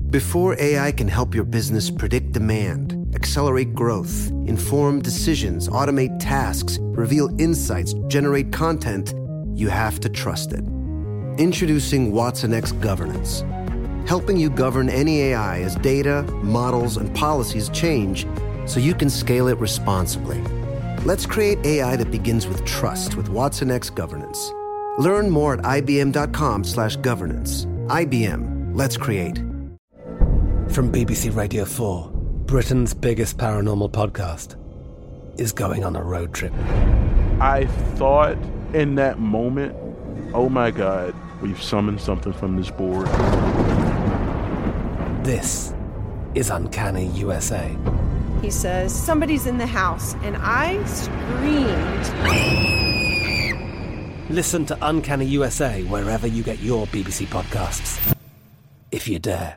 Before AI can help your business predict demand, accelerate growth, inform decisions, automate tasks, reveal insights, generate content, you have to trust it. Introducing watsonx Governance, helping you govern any AI as data, models, and policies change so you can scale it responsibly. Let's create AI that begins with trust with watsonx Governance. Learn more at ibm.com/governance. IBM. Let's create. From BBC Radio 4, Britain's biggest paranormal podcast is going on a road trip. I thought in that moment, oh my God, we've summoned something from this board. This is Uncanny USA. He says, somebody's in the house, and I screamed. Listen to Uncanny USA wherever you get your BBC podcasts, if you dare.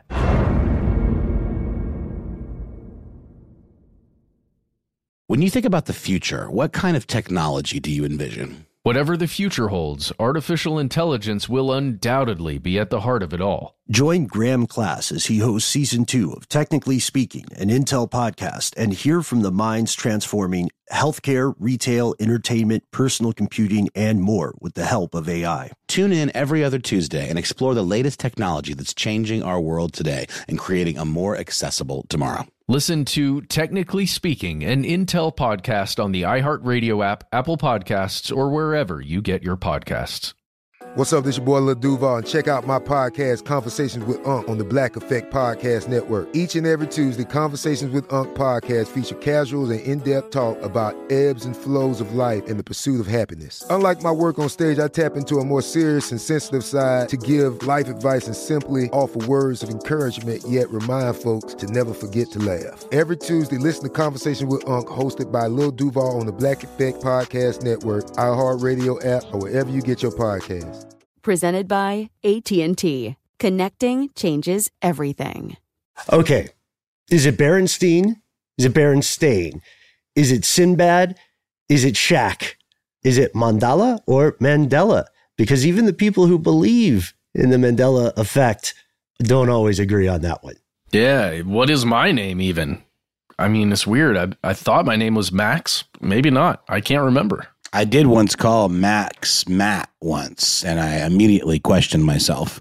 When you think about the future, what kind of technology do you envision? Whatever the future holds, artificial intelligence will undoubtedly be at the heart of it all. Join Graham Class as he hosts Season 2 of Technically Speaking, an Intel podcast, and hear from the minds transforming healthcare, retail, entertainment, personal computing, and more with the help of AI. Tune in every other Tuesday and explore the latest technology that's changing our world today and creating a more accessible tomorrow. Listen to Technically Speaking, an Intel podcast on the iHeartRadio app, Apple Podcasts, or wherever you get your podcasts. What's up, this your boy Lil Duval, and check out my podcast, Conversations with Unc, on the Black Effect Podcast Network. Each and every Tuesday, Conversations with Unc podcast feature casuals and in-depth talk about ebbs and flows of life and the pursuit of happiness. Unlike my work on stage, I tap into a more serious and sensitive side to give life advice and simply offer words of encouragement, yet remind folks to never forget to laugh. Every Tuesday, listen to Conversation with Unc, hosted by Lil Duval on the Black Effect Podcast Network, iHeartRadio app, or wherever you get your podcasts. Presented by AT&T. Connecting changes everything. Okay. Is it Berenstein? Is it Berenstain? Is it Sinbad? Is it Shaq? Is it Mandela or Mandela? Because even the people who believe in the Mandela effect don't always agree on that one. Yeah, what is my name even? I mean, it's weird. I thought my name was Max. Maybe not. I can't remember. I did once call Max Matt once, and I immediately questioned myself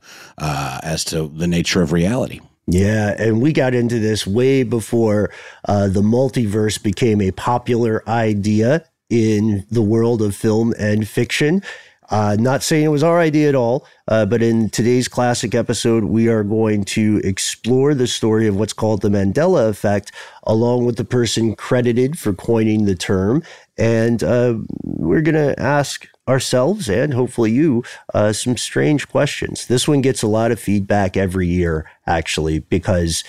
as to the nature of reality. Yeah, and we got into this way before the multiverse became a popular idea in the world of film and fiction. Not saying it was our idea at all, but in today's classic episode, we are going to explore the story of what's called the Mandela effect, along with the person credited for coining the term. And we're going to ask ourselves, and hopefully you, some strange questions. This one gets a lot of feedback every year, actually, because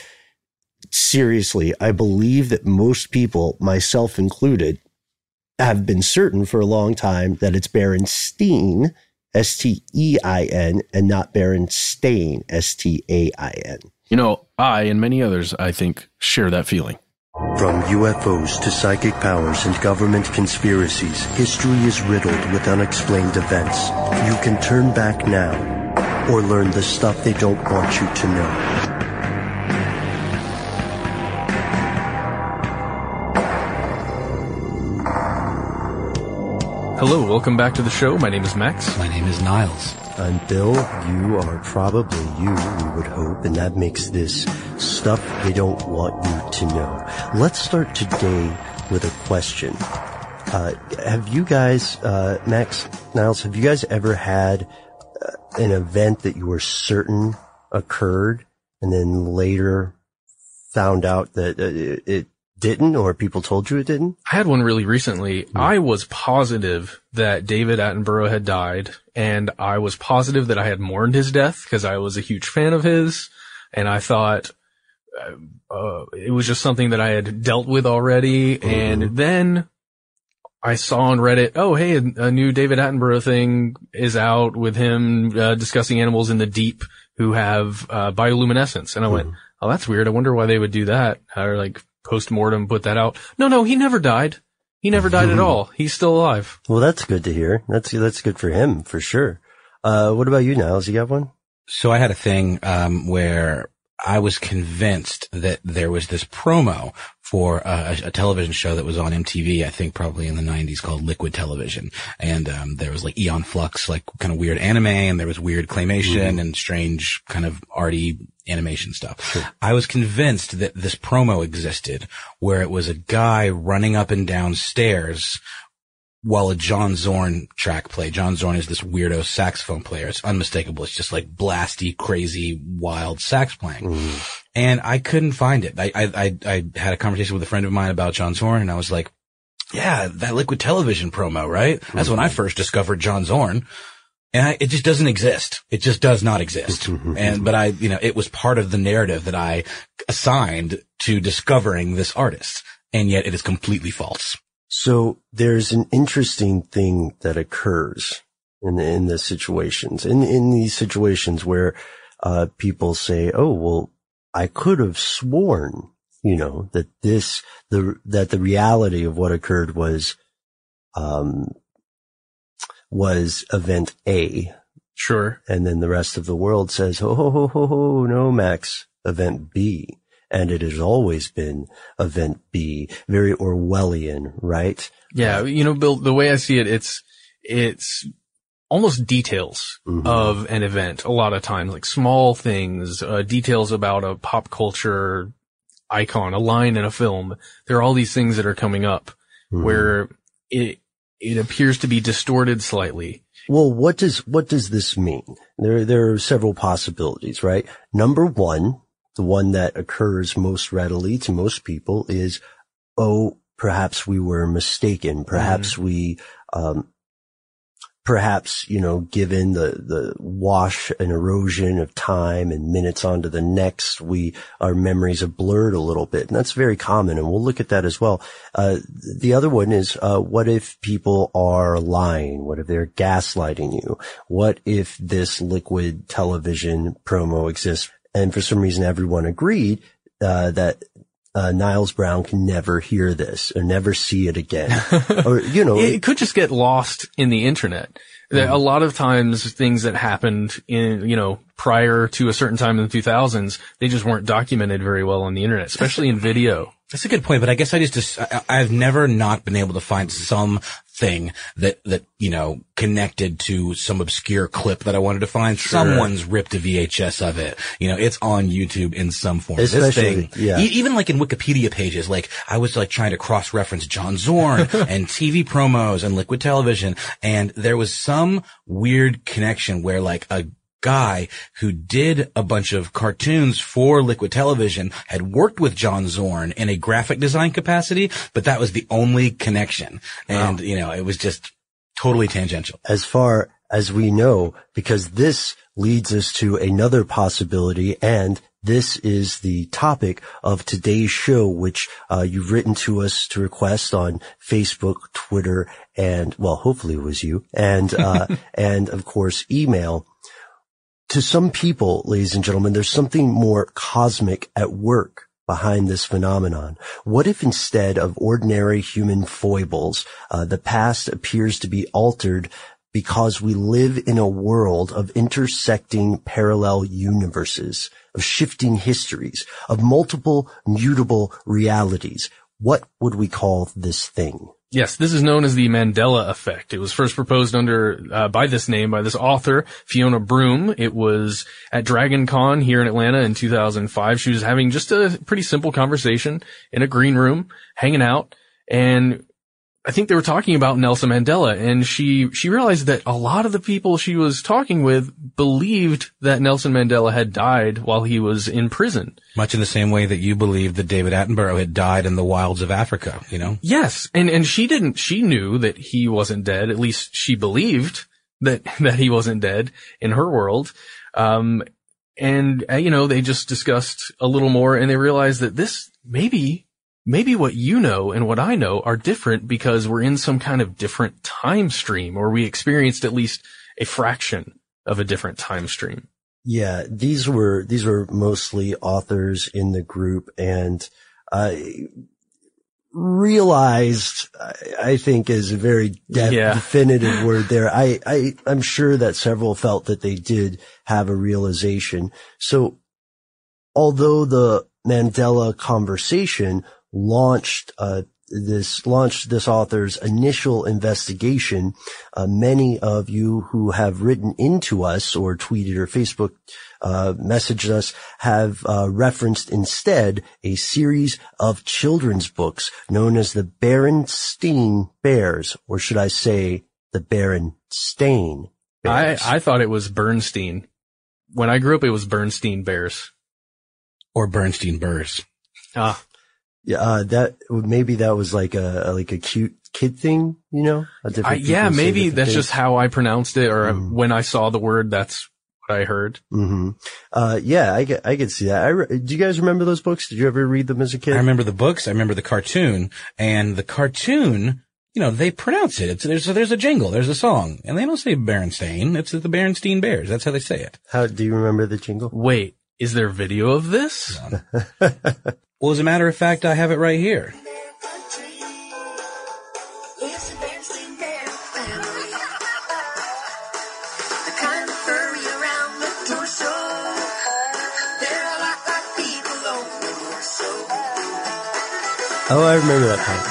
seriously, I believe that most people, myself included, have been certain for a long time that it's Berenstein, S-T-E-I-N, and not Berenstain, S-T-A-I-N. You know, I and many others, I think, share that feeling. From UFOs to psychic powers and government conspiracies, history is riddled with unexplained events. You can turn back now or learn the stuff they don't want you to know. Hello, welcome back to the show. My name is Max. My name is Niles. I'm Bill. You are probably you, we would hope, and that makes this stuff they don't want you to know. Let's start today with a question. Have you guys, Max, Niles, have you guys ever had an event that you were certain occurred and then later found out that it didn't, or people told you it didn't? I had one really recently. I was positive that David Attenborough had died, and I was positive that I had mourned his death because I was a huge fan of his, and I thought it was just something that I had dealt with already. Mm-hmm. And then I saw on Reddit, oh, hey, a new David Attenborough thing is out with him discussing animals in the deep who have bioluminescence. And I went, oh, that's weird. I wonder why they would do that. Or like post-mortem put that out. No, he never died. He never died at all. He's still alive. Well, that's good to hear. That's good for him, for sure. What about you, Niles? You got one? So I had a thing where I was convinced that there was this promo for a television show that was on MTV, I think probably in the 90s, called Liquid Television. And there was like Aeon Flux, like kind of weird anime, and there was weird claymation and strange kind of arty animation stuff. Sure. I was convinced that this promo existed where it was a guy running up and down stairs while a John Zorn track played. John Zorn is this weirdo saxophone player. It's unmistakable. It's just like blasty, crazy, wild sax playing. And I couldn't find it. I had a conversation with a friend of mine about John Zorn, and I was like, yeah, that Liquid Television promo, right? That's when I first discovered John Zorn. And it just doesn't exist. It just does not exist. But it was part of the narrative that I assigned to discovering this artist. And yet it is completely false. So there's an interesting thing that occurs in the situations, in these situations where, people say, oh, well, I could have sworn, that that the reality of what occurred was event A. Sure. And then the rest of the world says, oh, no, Max, event B. And it has always been event B, very Orwellian, right? Yeah. Bill, the way I see it, it's almost details of an event a lot of times, like small things, details about a pop culture icon, a line in a film. There are all these things that are coming up where it appears to be distorted slightly. Well, what does this mean? There are several possibilities, right? Number one, the one that occurs most readily to most people is, oh, perhaps we were mistaken. Perhaps we, given the wash and erosion of time and minutes onto the next, our memories have blurred a little bit. And that's very common. And we'll look at that as well. The other one is, what if people are lying? What if they're gaslighting you? What if this Liquid Television promo exists? And for some reason, everyone agreed that Niles Brown can never hear this or never see it again. Or it could just get lost in the internet. A lot of times, things that happened in prior to a certain time in the 2000s, they just weren't documented very well on the internet, especially in video. That's a good point, but I guess I've never not been able to find something that connected to some obscure clip that I wanted to find. Sure. Someone's ripped a VHS of it. It's on YouTube in some form. Especially, this thing, even like in Wikipedia pages, like I was like trying to cross-reference John Zorn and TV promos and Liquid Television, and there was some weird connection where like a guy who did a bunch of cartoons for Liquid Television had worked with John Zorn in a graphic design capacity, but that was the only connection. And, it was just totally tangential. As far as we know, because this leads us to another possibility, and this is the topic of today's show, which you've written to us to request on Facebook, Twitter, and, well, hopefully it was you, and and of course email. To some people, ladies and gentlemen, there's something more cosmic at work behind this phenomenon. What if instead of ordinary human foibles, the past appears to be altered because we live in a world of intersecting parallel universes, of shifting histories, of multiple mutable realities? What would we call this thing? Yes, this is known as the Mandela effect. It was first proposed by this author, Fiona Broome. It was at Dragon Con here in Atlanta in 2005. She was having just a pretty simple conversation in a green room, hanging out, and I think they were talking about Nelson Mandela, and she realized that a lot of the people she was talking with believed that Nelson Mandela had died while he was in prison. Much in the same way that you believed that David Attenborough had died in the wilds of Africa, Yes. And she knew that he wasn't dead. At least she believed that he wasn't dead in her world. They just discussed a little more, and they realized that this maybe what you know and what I know are different because we're in some kind of different time stream, or we experienced at least a fraction of a different time stream. Yeah, these were mostly authors in the group, and realized, I think, is a very definitive word there. I'm sure that several felt that they did have a realization. So although the Mandela conversation launched this author's initial investigation, many of you who have written into us or tweeted or Facebook messaged us have referenced instead a series of children's books known as the Berenstain Bears, or should I say the Berenstain Bears. I thought it was Bernstein. When I grew up, it was Bernstein Bears. Or Bernstein Bears. Yeah, maybe that was like a cute kid thing, you know? Yeah, maybe that's just how I pronounced it, or when I saw the word, that's what I heard. Yeah, I could see that. Do you guys remember those books? Did you ever read them as a kid? I remember the books. I remember the cartoon, and the cartoon, you know, they pronounce it. There's a jingle, there's a song, and they don't say Berenstain. It's the Berenstain Bears. That's how they say it. How do you remember the jingle? Wait, is there video of this? Well, as a matter of fact, I have it right here. Oh, I remember that part.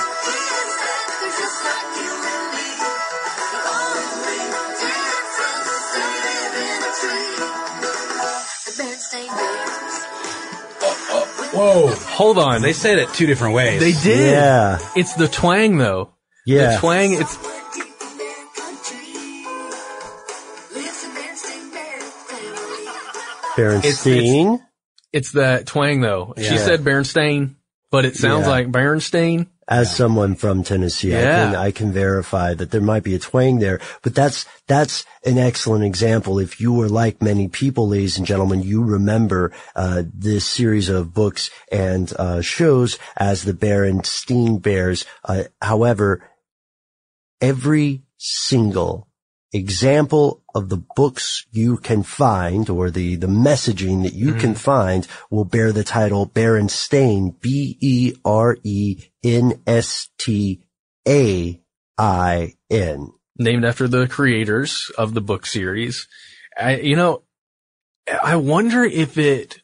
Whoa. Hold on. They said it two different ways. They did. Yeah. It's the twang, though. Yeah. The twang, it's... Berenstain? It's that twang, though. Yeah. She said Berenstain, but it sounds like Berenstain. As someone from Tennessee, I can verify that there might be a twang there, but that's an excellent example. If you were like many people, ladies and gentlemen, you remember, this series of books and, shows as the Berenstain Bears. However, every single example of the books you can find, or the messaging that you can find, will bear the title Berenstain, Berenstain. Named after the creators of the book series. I wonder if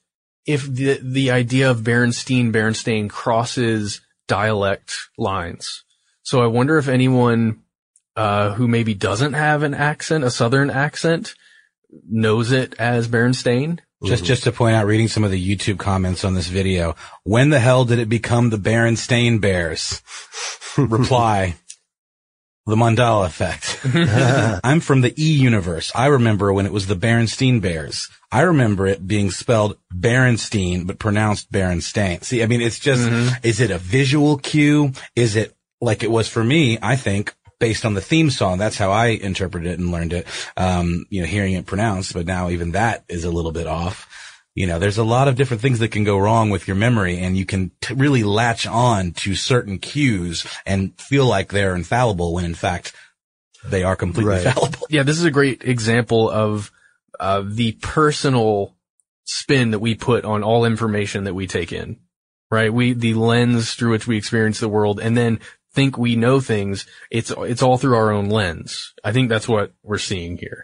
the idea of Berenstain crosses dialect lines. So I wonder if anyone who maybe doesn't have an accent, a southern accent, knows it as Berenstain. Just to point out, reading some of the YouTube comments on this video, when the hell did it become the Berenstain Bears? Reply, the Mandela effect. I'm from the E universe. I remember when it was the Berenstain Bears. I remember it being spelled Berenstein, but pronounced Berenstain. See, I mean, it's just, is it a visual cue? Is it like it was for me, I think, based on the theme song? That's how I interpreted it and learned it, hearing it pronounced, but now even that is a little bit off. There's a lot of different things that can go wrong with your memory, and you can really latch on to certain cues and feel like they're infallible when in fact they are completely fallible. Yeah, this is a great example of the personal spin that we put on all information that we take in, right? The lens through which we experience the world, and then think we know things. It's all through our own lens. I think that's what we're seeing here.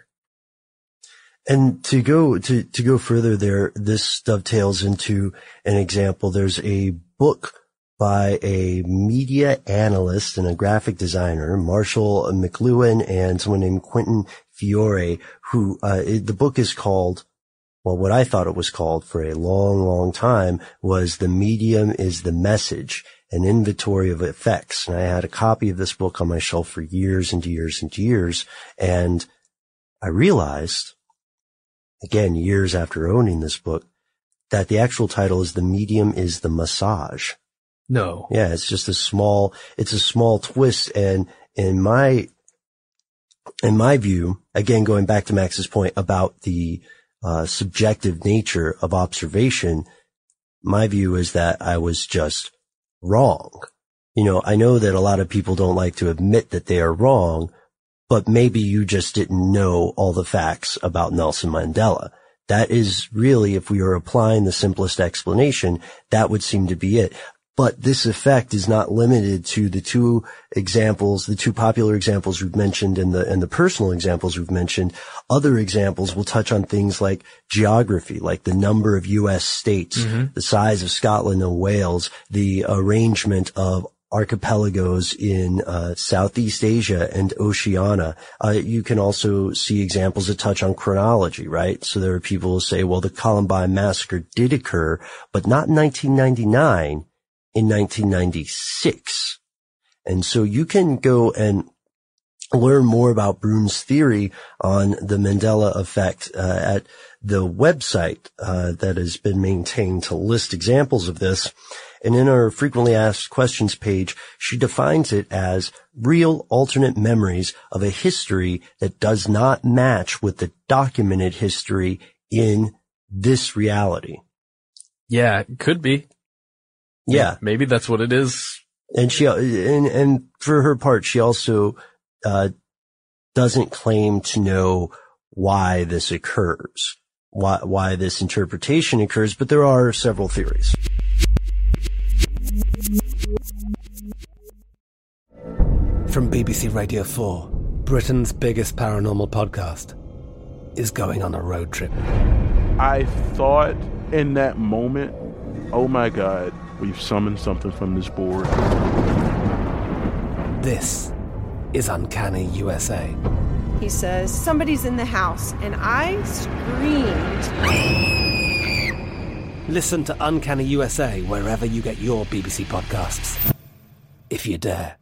And to go further there, this dovetails into an example. There's a book by a media analyst and a graphic designer, Marshall McLuhan, and someone named Quentin Fiore, who, the book is called, well, what I thought it was called for a long, long time was The Medium is the Message, an inventory of effects. And I had a copy of this book on my shelf for years and years and years. And I realized, again, years after owning this book, that the actual title is The Medium is the Massage. No. Yeah, it's just a small twist. And in my view, again, going back to Max's point about the subjective nature of observation, my view is that I was just wrong. I know that a lot of people don't like to admit that they are wrong, but maybe you just didn't know all the facts about Nelson Mandela. That is really, if we are applying the simplest explanation, that would seem to be it. But this effect is not limited to the two popular examples we've mentioned and the personal examples we've mentioned. Other examples will touch on things like geography, like the number of U.S. states, the size of Scotland and Wales, the arrangement of archipelagos in Southeast Asia and Oceania. You can also see examples that touch on chronology, right? So there are people who say, well, the Columbine massacre did occur, but not in 1999, in 1996. And so you can go and learn more about Brun's theory on the Mandela effect at the website that has been maintained to list examples of this. And in our frequently asked questions page, she defines it as real alternate memories of a history that does not match with the documented history in this reality. Yeah, it could be. Yeah. Maybe that's what it is. And and for her part, she also doesn't claim to know why this occurs, why this interpretation occurs, but there are several theories. From BBC Radio 4, Britain's biggest paranormal podcast is going on a road trip. I thought in that moment, oh my God, we've summoned something from this board. This is Uncanny USA. He says, somebody's in the house, and I screamed. Listen to Uncanny USA wherever you get your BBC podcasts, if you dare.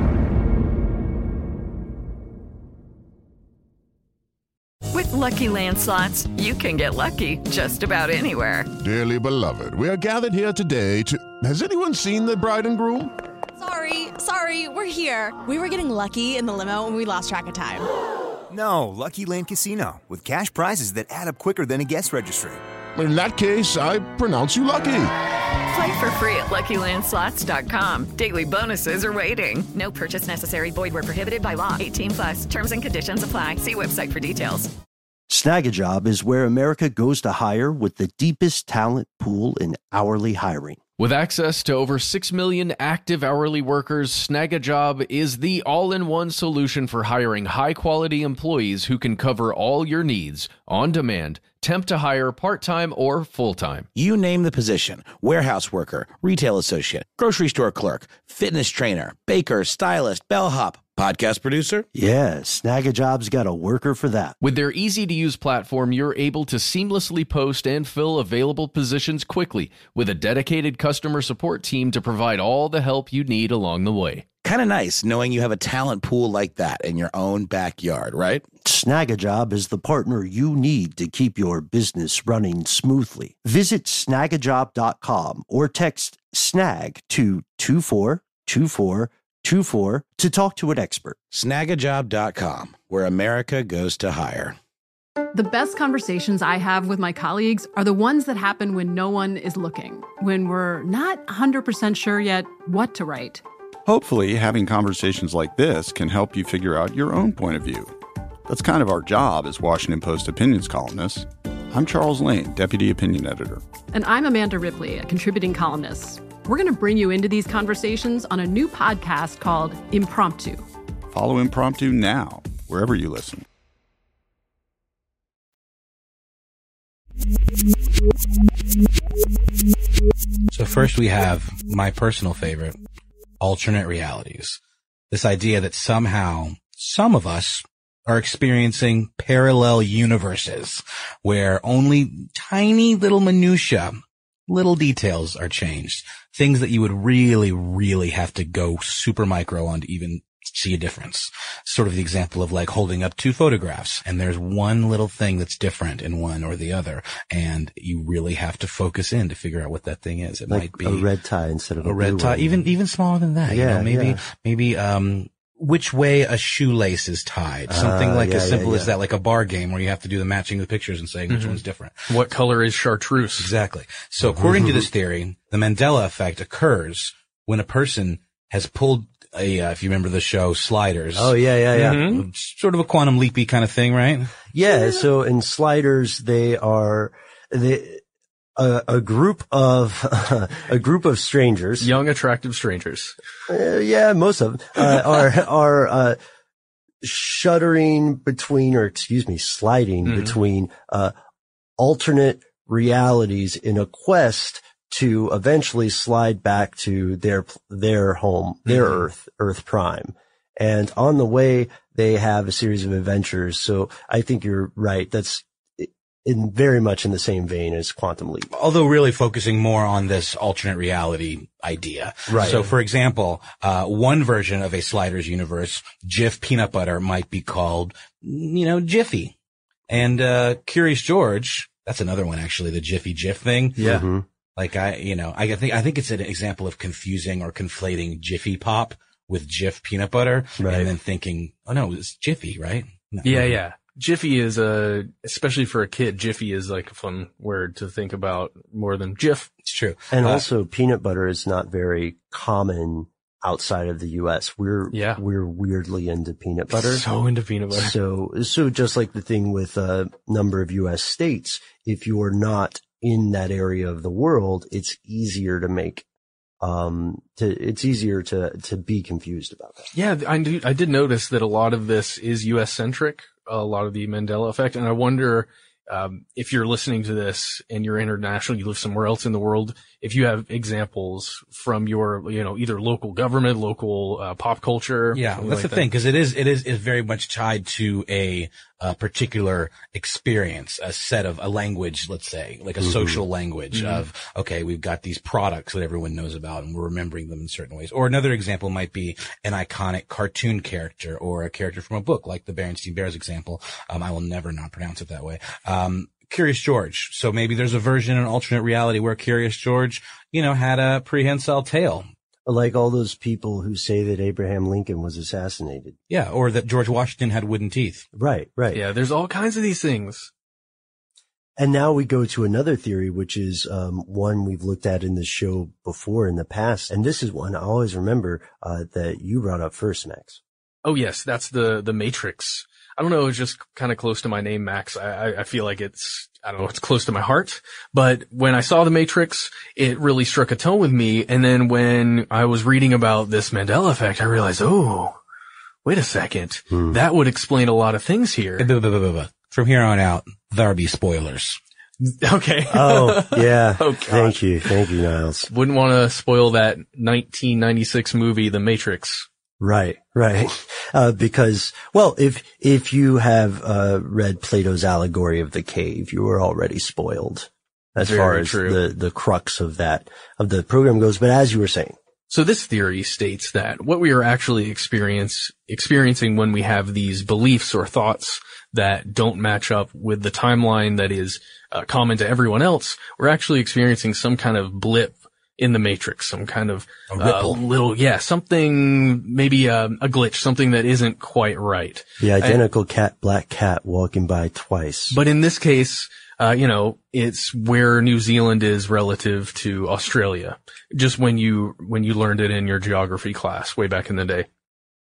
With Lucky Land Slots, you can get lucky just about anywhere. Dearly beloved, we are gathered here today to... Has anyone seen the bride and groom? Sorry, we're here. We were getting lucky in the limo and we lost track of time. No, Lucky Land Casino, with cash prizes that add up quicker than a guest registry. In that case, I pronounce you lucky. Play for free at LuckyLandSlots.com. Daily bonuses are waiting. No purchase necessary. Void where prohibited by law. 18+. Terms and conditions apply. See website for details. Snagajob is where America goes to hire with the deepest talent pool in hourly hiring. With access to over 6 million active hourly workers, Snagajob is the all-in-one solution for hiring high-quality employees who can cover all your needs, on demand, temp to hire, part-time or full-time. You name the position: warehouse worker, retail associate, grocery store clerk, fitness trainer, baker, stylist, bellhop, podcast producer? Yeah, Snagajob's got a worker for that. With their easy-to-use platform, you're able to seamlessly post and fill available positions quickly with a dedicated customer support team to provide all the help you need along the way. Kind of nice knowing you have a talent pool like that in your own backyard, right? Snagajob is the partner you need to keep your business running smoothly. Visit snagajob.com or text SNAG to 242424 to talk to an expert. Snagajob.com, where America goes to hire. The best conversations I have with my colleagues are the ones that happen when no one is looking, when we're not 100% sure yet what to write. Hopefully, having conversations like this can help you figure out your own point of view. That's kind of our job as Washington Post opinions columnists. I'm Charles Lane, Deputy Opinion Editor. And I'm Amanda Ripley, a contributing columnist. We're going to bring you into these conversations on a new podcast called Impromptu. Follow Impromptu now, wherever you listen. So first we have my personal favorite, alternate realities. This idea that somehow some of us are experiencing parallel universes where only tiny little minutia, little details are changed. Things that you would really, really have to go super micro on to even see a difference. Sort of the example of like holding up two photographs and there's one little thing that's different in one or the other. And you really have to focus in to figure out what that thing is. It like might be a red tie instead of a red tie, even smaller than that. Yeah, you know, maybe which way a shoelace is tied. Something like as simple as that, like a bar game where you have to do the matching of the pictures and saying which one's different. What color is chartreuse? Exactly. So according to this theory, the Mandela effect occurs when a person has pulled if you remember the show Sliders. Oh, yeah. Mm-hmm. Sort of a quantum leapy kind of thing, right? Yeah. So in Sliders, a group of strangers, young, attractive strangers. Yeah, most of them are sliding between alternate realities in a quest to eventually slide back to their home, their Earth Prime. And on the way, they have a series of adventures. So I think you're right. That's very much in the same vein as Quantum Leap. Although really focusing more on this alternate reality idea. Right. So for example, one version of a Sliders universe, Jif Peanut Butter might be called, Jiffy. And, Curious George, that's another one actually, the Jiffy Jif thing. Yeah. Mm-hmm. Like I think it's an example of confusing or conflating Jiffy Pop with Jif Peanut Butter. Right. And then thinking, oh no, it's Jiffy, right? No. Yeah. Jiffy is especially for a kid, Jiffy is like a fun word to think about more than Jif. It's true. And also peanut butter is not very common outside of the US. We're weirdly into peanut butter. So into peanut butter. So just like the thing with a number of US states, if you are not in that area of the world, it's easier to make it's easier to be confused about that. Yeah, I did notice that a lot of this is US centric, a lot of the Mandela effect. And I wonder, if you're listening to this and you're international, you live somewhere else in the world, if you have examples from your, either local government, local, pop culture. Yeah, that's the thing, because it is very much tied to a particular experience, a set of a language, let's say, like a social language of, okay, we've got these products that everyone knows about and we're remembering them in certain ways. Or another example might be an iconic cartoon character or a character from a book, like the Berenstain Bears example. I will never not pronounce it that way. Curious George. So maybe there's a version, an alternate reality where Curious George, had a prehensile tail. Like all those people who say that Abraham Lincoln was assassinated. Yeah, or that George Washington had wooden teeth. Right. Yeah, there's all kinds of these things. And now we go to another theory, which is one we've looked at in the show before in the past. And this is one I always remember that you brought up first, Max. Oh, yes, that's the Matrix. I don't know, it's just kind of close to my name, Max. I feel like it's close to my heart. But when I saw The Matrix, it really struck a tone with me. And then when I was reading about this Mandela effect, I realized, oh, wait a second. That would explain a lot of things here. From here on out, there'll be spoilers. Okay. Oh, yeah. Oh, Thank you, Niles. Wouldn't want to spoil that 1996 movie, The Matrix. Right. Because, well, if you have, read Plato's allegory of the cave, you were already spoiled as far as the crux of the program goes. But as you were saying. So this theory states that what we are actually experiencing when we have these beliefs or thoughts that don't match up with the timeline that is common to everyone else, we're actually experiencing some kind of blip in the Matrix, some kind of something, maybe a glitch, something that isn't quite right. The identical black cat walking by twice. But in this case, it's where New Zealand is relative to Australia. Just when you learned it in your geography class way back in the day.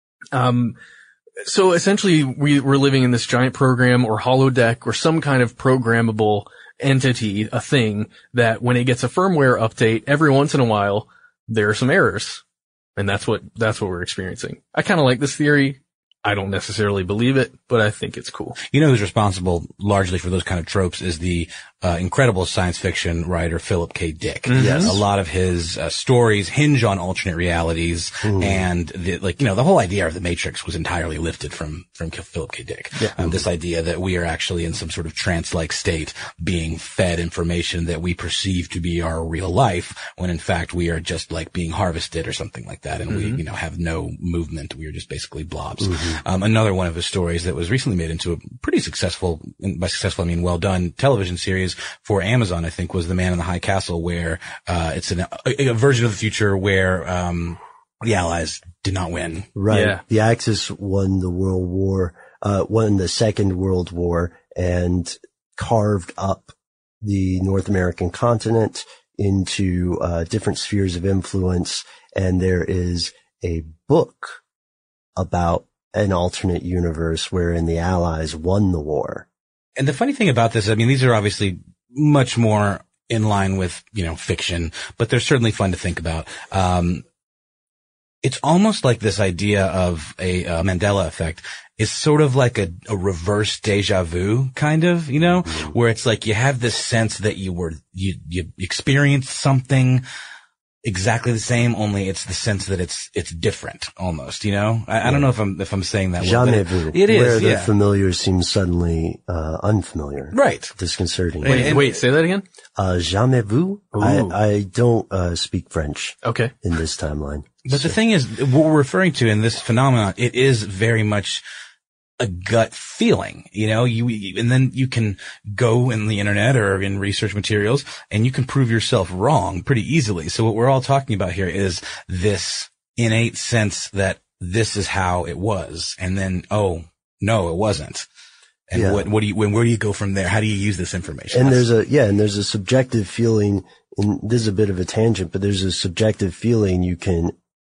So essentially we're living in this giant program or holodeck or some kind of programmable entity, a thing that when it gets a firmware update, every once in a while, there are some errors. And that's what we're experiencing. I kind of like this theory. I don't necessarily believe it, but I think it's cool. You know who's responsible largely for those kind of tropes is the incredible science fiction writer Philip K. Dick. Yes. A lot of his stories hinge on alternate realities, and the whole idea of the Matrix was entirely lifted from Philip K. Dick. Yeah. This idea that we are actually in some sort of trance-like state, being fed information that we perceive to be our real life, when in fact we are just like being harvested or something like that, and we have no movement. We are just basically blobs. Another one of his stories that was recently made into a pretty successful, and by successful I mean well done, television series for Amazon, I think, was The Man in the High Castle, where it's a version of the future where the Allies did not win. Right. Yeah. The Axis won the Second World War and carved up the North American continent into different spheres of influence. And there is a book about an alternate universe wherein the Allies won the war. And the funny thing about this, I mean, these are obviously much more in line with, fiction, but they're certainly fun to think about. It's almost like this idea of a Mandela effect is sort of like a reverse deja vu kind of, where it's like you have this sense that you experienced something exactly the same, only it's the sense that it's different almost, I don't know if I'm saying that Jamais vu. It is, where the familiar seems suddenly unfamiliar. Right. Disconcerting. Wait, say that again? Jamais vu. I don't speak French. Okay. In this timeline. But the thing is, what we're referring to in this phenomenon, it is very much a gut feeling, and then you can go in the internet or in research materials and you can prove yourself wrong pretty easily. So what we're all talking about here is this innate sense that this is how it was. And then, oh, no, it wasn't. And where do you go from there? How do you use this information? And there's a subjective feeling, and this is a bit of a tangent, but there's a subjective feeling you can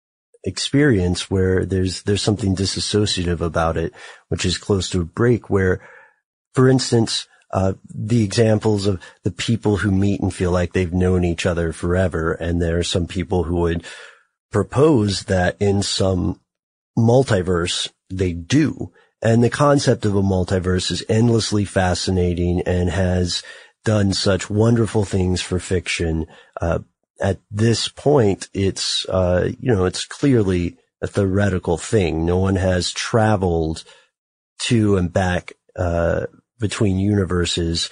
experience where there's something disassociative about it, which is close to a break, where, for instance, the examples of the people who meet and feel like they've known each other forever. And there are some people who would propose that in some multiverse they do. And the concept of a multiverse is endlessly fascinating and has done such wonderful things for fiction. At this point, it's clearly a theoretical thing. No one has traveled to and back, between universes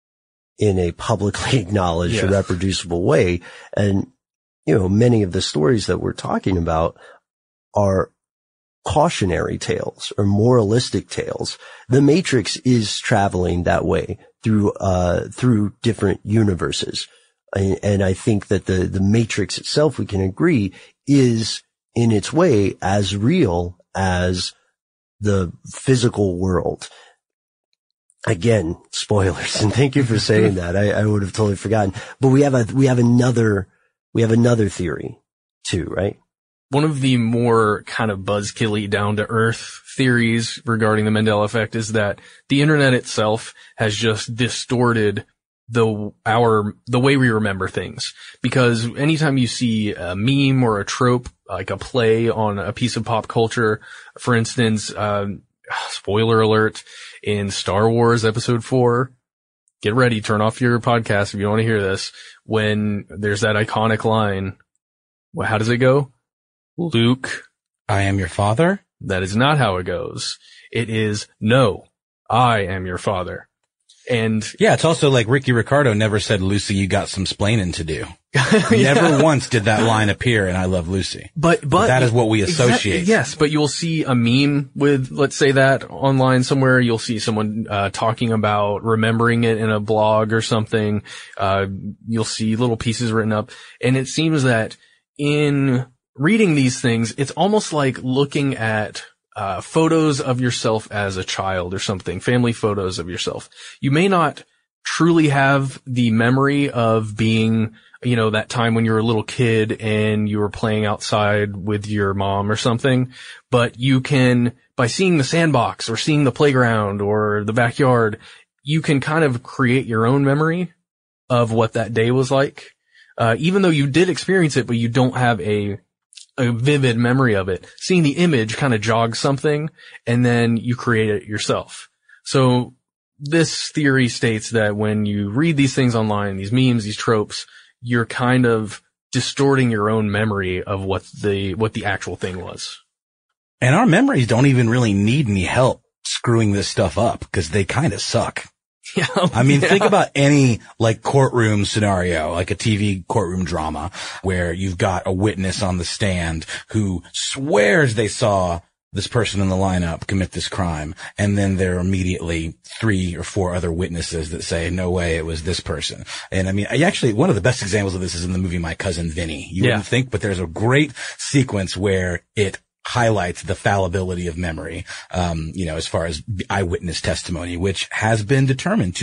in a publicly acknowledged or reproducible way. And, many of the stories that we're talking about are cautionary tales or moralistic tales. The Matrix is traveling that way through different universes. And I think that the Matrix itself, we can agree, is in its way as real as the physical world. Again, spoilers, and thank you for saying that. I would have totally forgotten. But we have another theory too, right? One of the more kind of buzzkilly down to earth theories regarding the Mandela effect is that the internet itself has just distorted the way we remember things. Because anytime you see a meme or a trope, like a play on a piece of pop culture, for instance, spoiler alert, in Star Wars Episode 4, get ready, turn off your podcast if you don't want to hear this, when there's that iconic line, well, how does it go? Luke, I am your father? That is not how it goes. It is, no, I am your father. And yeah, it's also like Ricky Ricardo never said, Lucy, you got some splaining to do. Never once did that line appear in I Love Lucy. But that is what we associate. Yes, but you'll see a meme with, let's say that online somewhere, you'll see someone talking about remembering it in a blog or something. You'll see little pieces written up. And it seems that in reading these things, it's almost like looking at photos of yourself as a child or something, family photos of yourself. You may not truly have the memory of being, that time when you were a little kid and you were playing outside with your mom or something, but you can, by seeing the sandbox or seeing the playground or the backyard, you can kind of create your own memory of what that day was like. Even though you did experience it, but you don't have a vivid memory of it. Seeing the image kind of jogs something, and then you create it yourself. So this theory states that when you read these things online, these memes, these tropes, you're kind of distorting your own memory of what the actual thing was. And our memories don't even really need any help screwing this stuff up, because they kind of suck. Yeah. I mean, think about any courtroom scenario, like a TV courtroom drama where you've got a witness on the stand who swears they saw this person in the lineup commit this crime. And then there are immediately 3 or 4 other witnesses that say, no way, it was this person. And I mean, one of the best examples of this is in the movie My Cousin Vinny. You wouldn't think, but there's a great sequence where it highlights the fallibility of memory, as far as eyewitness testimony, which has been determined to be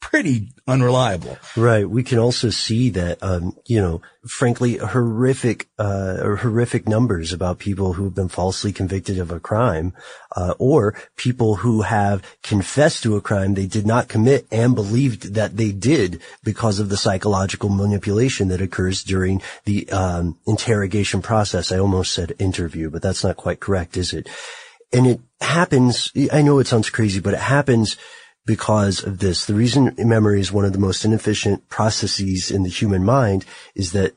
pretty unreliable. Right. We can also see that, frankly, horrific numbers about people who've been falsely convicted of a crime, or people who have confessed to a crime they did not commit and believed that they did because of the psychological manipulation that occurs during the, interrogation process. I almost said interview, but that's not quite correct, is it? And it happens, I know it sounds crazy, but it happens because of this. The reason memory is one of the most inefficient processes in the human mind is that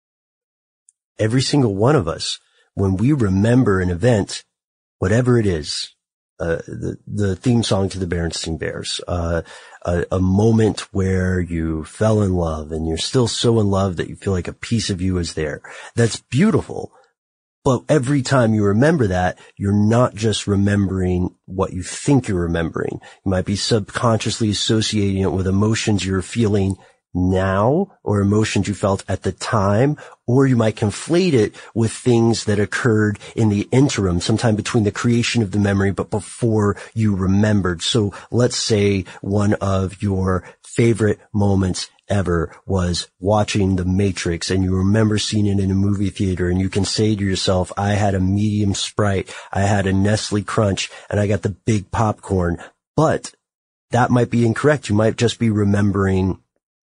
every single one of us, when we remember an event, whatever it is, the theme song to the Berenstain Bears, a moment where you fell in love and you're still so in love that you feel like a piece of you is there. That's beautiful. But every time you remember that, you're not just remembering what you think you're remembering. You might be subconsciously associating it with emotions you're feeling now or emotions you felt at the time, or you might conflate it with things that occurred in the interim, sometime between the creation of the memory but before you remembered. So let's say one of your favorite moments ever was watching The Matrix, and you remember seeing it in a movie theater, and you can say to yourself, I had a medium Sprite, I had a Nestle Crunch, and I got the big popcorn. But that might be incorrect. You might just be remembering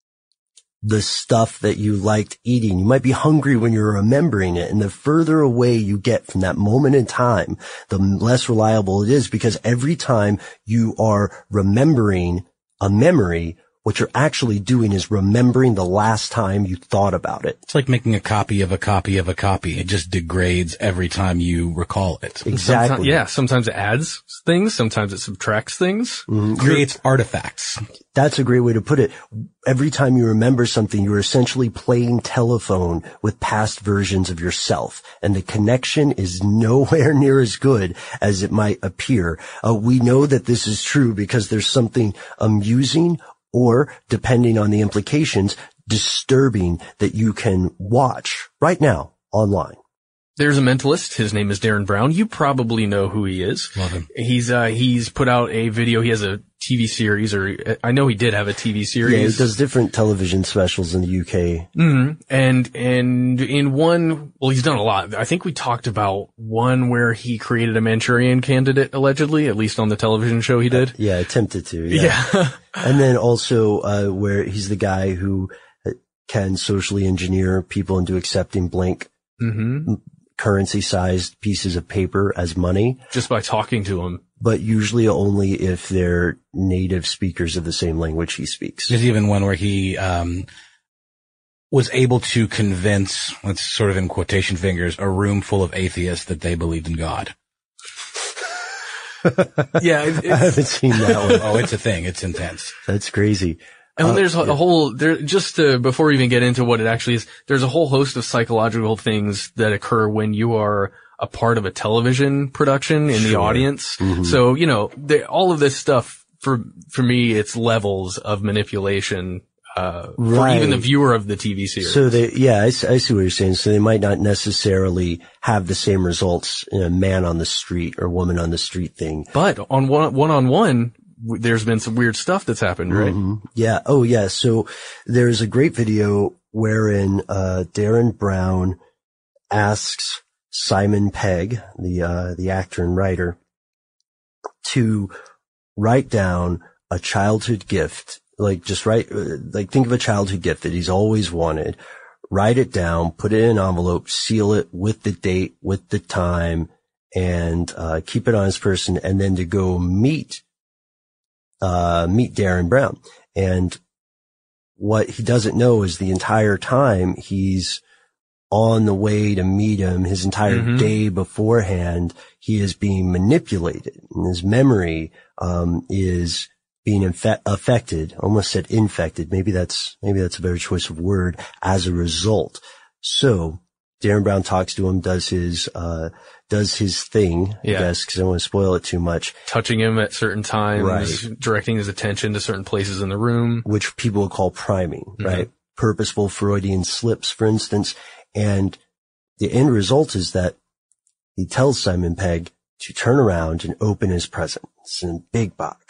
the stuff that you liked eating. You might be hungry when you're remembering it. And the further away you get from that moment in time, the less reliable it is, because every time you are remembering a memory, what you're actually doing is remembering the last time you thought about it. It's like making a copy of a copy of a copy. It just degrades every time you recall it. Exactly. Sometimes it adds things. Sometimes it subtracts things. Creates artifacts. That's a great way to put it. Every time you remember something, you're essentially playing telephone with past versions of yourself. And the connection is nowhere near as good as it might appear. We know that this is true because there's something amusing or, depending on the implications, disturbing that you can watch right now online. There's a mentalist. His name is Darren Brown. You probably know who he is. Love him. He's put out a video. He has a TV series, or I know he did have a TV series. Yeah, he does different television specials in the UK. Mm-hmm. And in one, well, he's done a lot. I think we talked about one where he created a Manchurian Candidate, allegedly, at least on the television show he did. Yeah, attempted to. Yeah. And then also, where he's the guy who can socially engineer people into accepting blank currency-sized pieces of paper as money. Just by talking to them. But usually only if they're native speakers of the same language he speaks. There's even one where he was able to convince, let's sort of in quotation fingers, a room full of atheists that they believed in God. Yeah. I haven't seen that one. Oh, it's a thing. It's intense. That's crazy. And there's a whole, before we even get into what it actually is, there's a whole host of psychological things that occur when you are a part of a television production in the audience. Mm-hmm. So, all of this stuff, for me, it's levels of manipulation, for even the viewer of the TV series. So I see what you're saying. So they might not necessarily have the same results in a man on the street or woman on the street thing. But on one-on-one, there's been some weird stuff that's happened, right? Mm-hmm. Yeah. Oh, yeah. So there's a great video wherein Darren Brown asks Simon Pegg, the actor and writer, to write down a childhood gift. Think of a childhood gift that he's always wanted. Write it down, put it in an envelope, seal it with the date, with the time, and keep it on his person, and then to go meet Darren Brown. And what he doesn't know is the entire time he's on the way to meet him, his entire day beforehand, he is being manipulated, and his memory is being affected. Almost said infected. Maybe that's a better choice of word, as a result. So Darren Brown talks to him, does his thing, I guess, because I don't want to spoil it too much. Touching him at certain times, directing his attention to certain places in the room. Which people would call priming, right? Purposeful Freudian slips, for instance. And the end result is that he tells Simon Pegg to turn around and open his present. It's in a big box.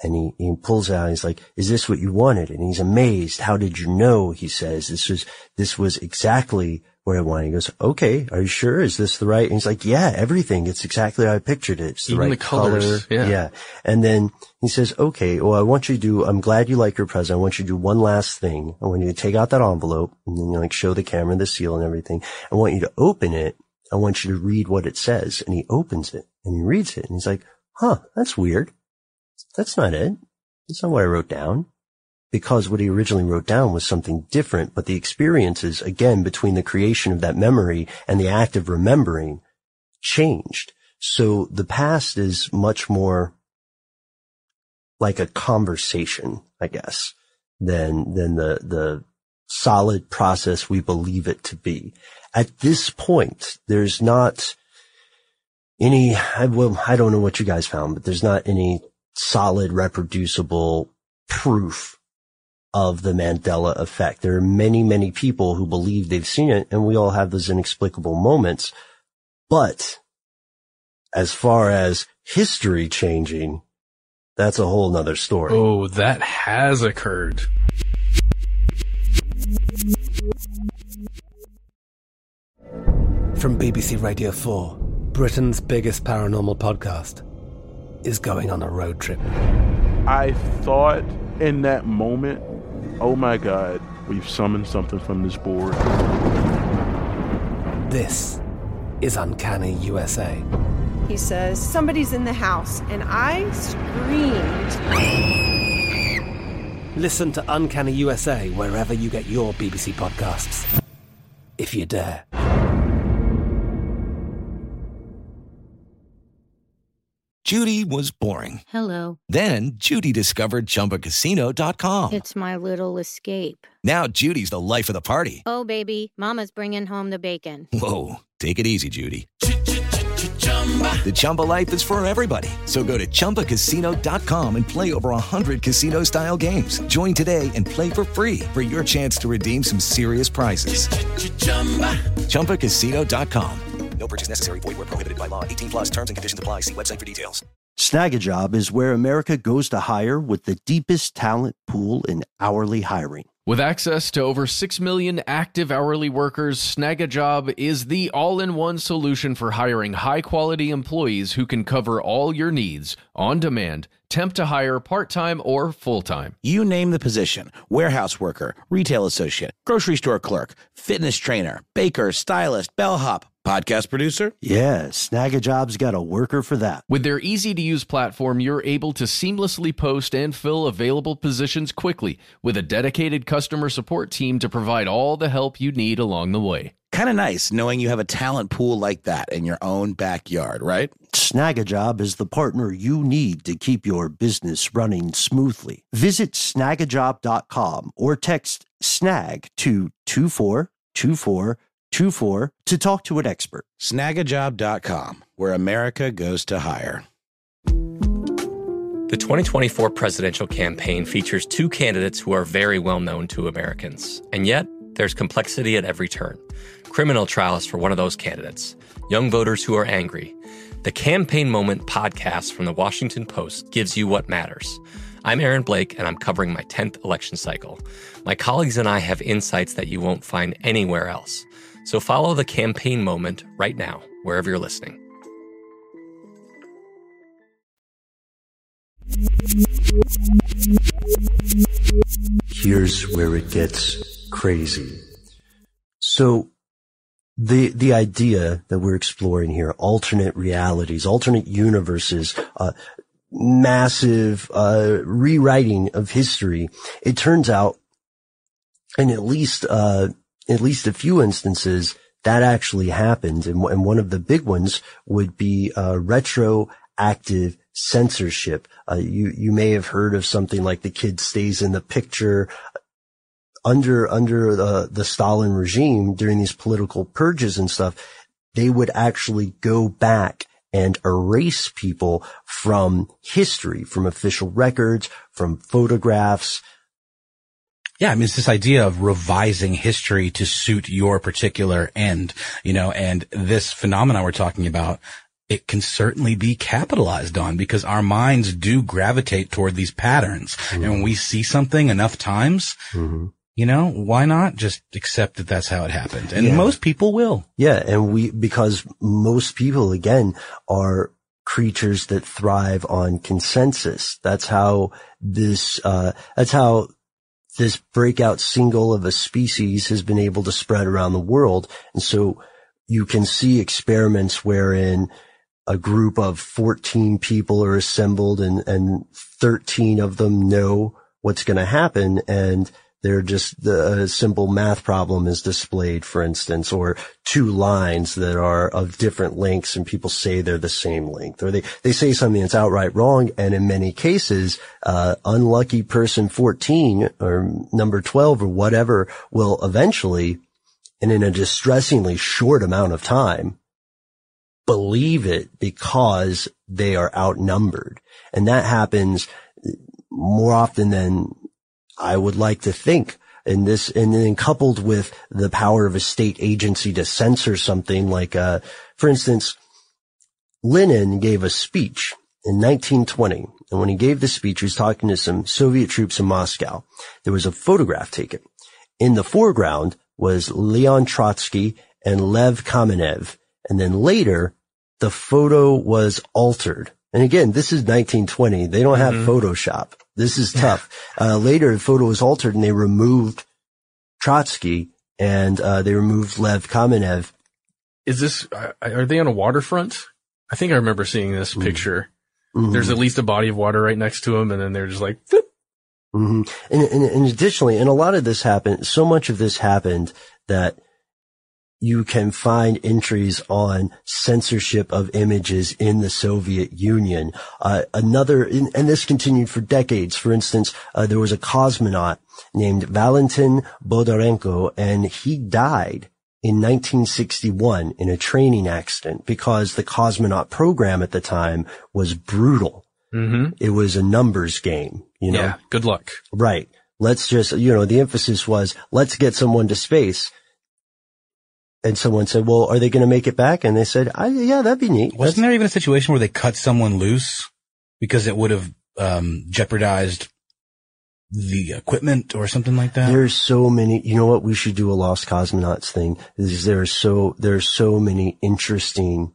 And he pulls out, he's like, is this what you wanted? And he's amazed. How did you know? He says, this was exactly what I wanted. He goes, okay, are you sure? Is this the right? And he's like, yeah, everything. It's exactly how I pictured it. It's the Even right the colors, color. Yeah. And then he says, okay, well, I want you to do, I'm glad you like your present. I want you to do one last thing. I want you to take out that envelope and then like show the camera the seal and everything. I want you to open it. I want you to read what it says. And he opens it and he reads it and he's like, huh, that's weird. That's not it. That's not what I wrote down. Because what he originally wrote down was something different, but the experiences, again, between the creation of that memory and the act of remembering changed. So the past is much more like a conversation, I guess, than the solid process we believe it to be. At this point, there's not any, I don't know what you guys found, but there's not any solid, reproducible proof of the Mandela effect. There are many, many people who believe they've seen it, and we all have those inexplicable moments. But as far as history changing, that's a whole nother story. Oh, that has occurred. From BBC Radio 4, Britain's biggest paranormal podcast is going on a road trip. I thought in that moment, oh my God, we've summoned something from this board. This is Uncanny USA. He says, somebody's in the house, and I screamed. Listen to Uncanny USA wherever you get your BBC podcasts, if you dare. Judy was boring. Hello. Then Judy discovered ChumbaCasino.com. It's my little escape. Now Judy's the life of the party. Oh, baby, mama's bringing home the bacon. Whoa, take it easy, Judy. The Chumba life is for everybody. So go to ChumbaCasino.com and play over 100 casino-style games. Join today and play for free for your chance to redeem some serious prizes. ChumbaCasino.com. No purchase necessary. Void where prohibited by law. 18 plus terms and conditions apply. See website for details. Snag a Job is where America goes to hire with the deepest talent pool in hourly hiring. With access to over 6 million active hourly workers, Snag a Job is the all-in-one solution for hiring high-quality employees who can cover all your needs on demand, temp to hire, part-time or full-time. You name the position: warehouse worker, retail associate, grocery store clerk, fitness trainer, baker, stylist, bellhop, podcast producer. Yeah, Snag a Job's got a worker for that. With their easy-to-use platform, you're able to seamlessly post and fill available positions quickly with a dedicated customer support team to provide all the help you need along the way. Kind of nice knowing you have a talent pool like that in your own backyard, right? Snag a Job is the partner you need to keep your business running smoothly. Visit snagajob.com or text SNAG to 242424 to talk to an expert. Snagajob.com, where America goes to hire. The 2024 presidential campaign features two candidates who are very well known to Americans. And yet, there's complexity at every turn. Criminal trials for one of those candidates. Young voters who are angry. The Campaign Moment podcast from the Washington Post gives you what matters. I'm Aaron Blake, and I'm covering my 10th election cycle. My colleagues and I have insights that you won't find anywhere else. So follow The Campaign Moment right now, wherever you're listening. Here's where it gets crazy. So the idea that we're exploring here, alternate realities, alternate universes, massive rewriting of history, it turns out in at least a few instances that actually happened. And one of the big ones would be retroactive censorship. You may have heard of something like the kid stays in the picture. Under the Stalin regime, during these political purges and stuff, they would actually go back and erase people from history, from official records, from photographs. Yeah, I mean, it's this idea of revising history to suit your particular end, and this phenomenon we're talking about, it can certainly be capitalized on because our minds do gravitate toward these patterns. And when we see something enough times, you know, why not just accept that that's how it happened? And most people will. Yeah. And because most people, again, are creatures that thrive on consensus. That's how this breakout single of a species has been able to spread around the world. And so you can see experiments wherein a group of 14 people are assembled and 13 of them know what's going to happen, and they're just a simple math problem is displayed, for instance, or two lines that are of different lengths and people say they're the same length, or they say something that's outright wrong. And in many cases, unlucky person 14 or number 12 or whatever will eventually, and in a distressingly short amount of time, believe it because they are outnumbered. And that happens more often than I would like to think. And then coupled with the power of a state agency to censor something like, for instance, Lenin gave a speech in 1920. And when he gave the speech, he was talking to some Soviet troops in Moscow. There was a photograph taken. In the foreground was Leon Trotsky and Lev Kamenev. And then later, the photo was altered. And again, this is 1920. They don't have Photoshop. This is tough. Later, the photo was altered and they removed Trotsky and they removed Lev Kamenev. Are they on a waterfront? I think I remember seeing this picture. There's at least a body of water right next to them, and then they're just like, And additionally, and a lot of this happened, so much of this happened that you can find entries on censorship of images in the Soviet Union. And this continued for decades. For instance, there was a cosmonaut named Valentin Bodarenko, and he died in 1961 in a training accident because the cosmonaut program at the time was brutal. It was a numbers game, you know? Yeah, good luck. Right. Let's just, the emphasis was, let's get someone to space. And someone said, well, are they going to make it back? And they said, yeah, that'd be neat. Wasn't there even a situation where they cut someone loose because it would have jeopardized the equipment or something like that? There's so many. You know what? We should do a Lost Cosmonauts thing. There's so many interesting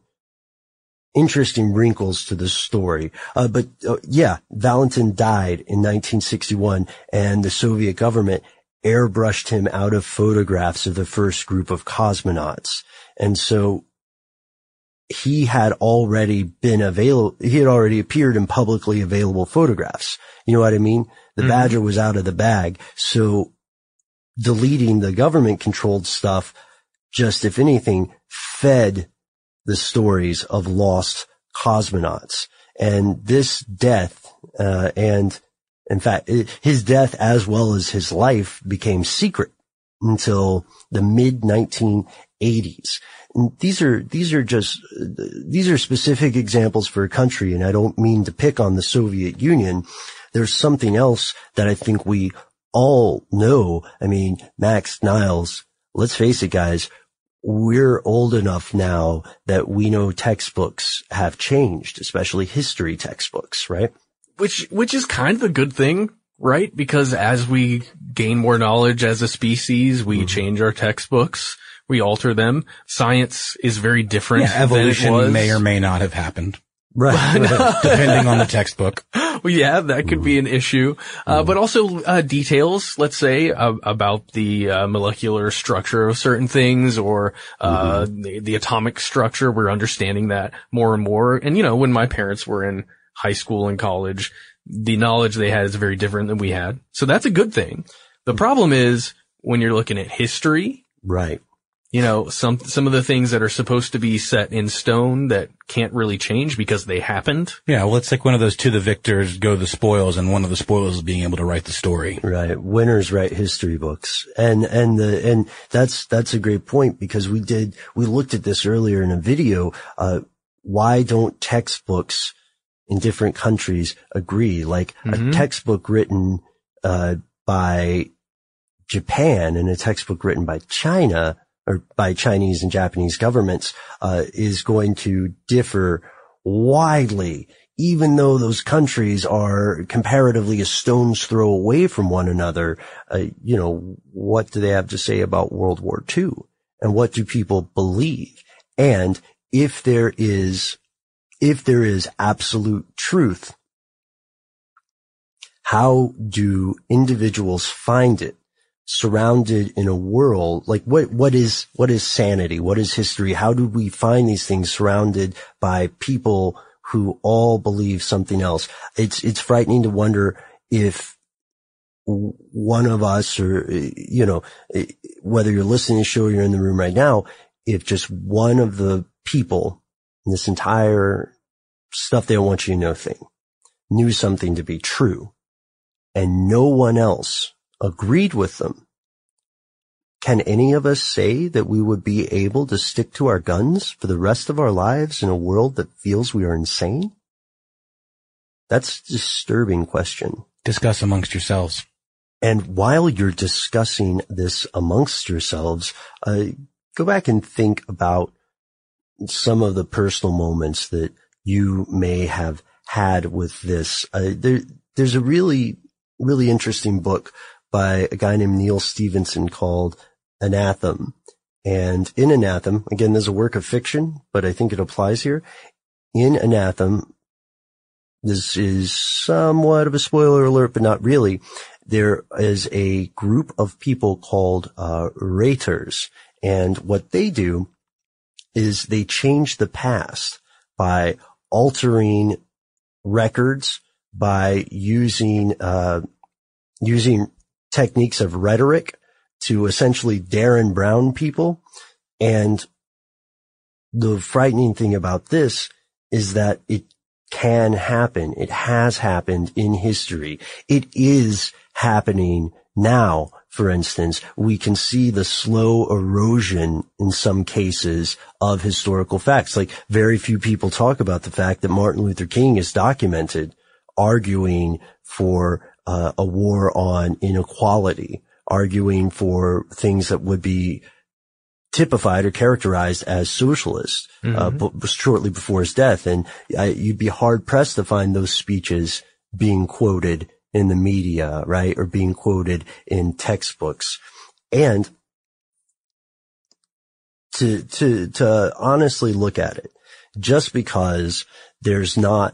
wrinkles to the story. But Valentin died in 1961, and the Soviet government airbrushed him out of photographs of the first group of cosmonauts. And so he had already appeared in publicly available photographs. You know what I mean? The badger was out of the bag. So deleting the government controlled stuff just, if anything, fed the stories of lost cosmonauts. And this death, in fact, his death as well as his life became secret until the mid-1980s. And these are specific examples for a country, and I don't mean to pick on the Soviet Union. There's something else that I think we all know. I mean, Max, Niles, let's face it, guys, we're old enough now that we know textbooks have changed, especially history textbooks, right? Which is kind of a good thing, right? Because as we gain more knowledge as a species, we change our textbooks, we alter them. Science is very different. Yeah, evolution may or may not have happened. Right. Depending on the textbook. Well, yeah, that could be an issue. But also, details, let's say, about the, molecular structure of certain things or, the atomic structure. We're understanding that more and more. And, when my parents were in high school and college, the knowledge they had is very different than we had. So that's a good thing. The problem is when you're looking at history. Right. Some of the things that are supposed to be set in stone that can't really change because they happened. Yeah, well, it's like one of those to the victors go the spoils, and one of the spoils is being able to write the story. Right. Winners write history books. And that's a great point because we looked at this earlier in a video. Why don't textbooks in different countries agree? Like a textbook written, by Japan and a textbook written by China or by Chinese and Japanese governments, is going to differ widely, even though those countries are comparatively a stone's throw away from one another. What do they have to say about World War II? And what do people believe? And if there is absolute truth, how do individuals find it surrounded in a world like what is sanity? What is history? How do we find these things surrounded by people who all believe something else? It's frightening to wonder if one of us, or, whether you're listening to the show or you're in the room right now, if just one of the people in this entire stuff they don't want you to know thing knew something to be true and no one else agreed with them, can any of us say that we would be able to stick to our guns for the rest of our lives in a world that feels we are insane? That's a disturbing question. Discuss amongst yourselves. And while you're discussing this amongst yourselves, go back and think about some of the personal moments that you may have had with this. There's a really, really interesting book by a guy named Neil Stevenson called Anathem. And in Anathem, again, there's a work of fiction, but I think it applies here. In Anathem, this is somewhat of a spoiler alert, but not really. There is a group of people called Raters, and what they do is they change the past by altering records, by using techniques of rhetoric to essentially Darren Brown people. And the frightening thing about this is that it can happen. It has happened in history. It is happening now. For instance, we can see the slow erosion in some cases of historical facts. Like, very few people talk about the fact that Martin Luther King is documented arguing for a war on inequality, arguing for things that would be typified or characterized as socialist, shortly before his death. And you'd be hard pressed to find those speeches being quoted in the media, right? Or being quoted in textbooks. And to honestly look at it, just because there's not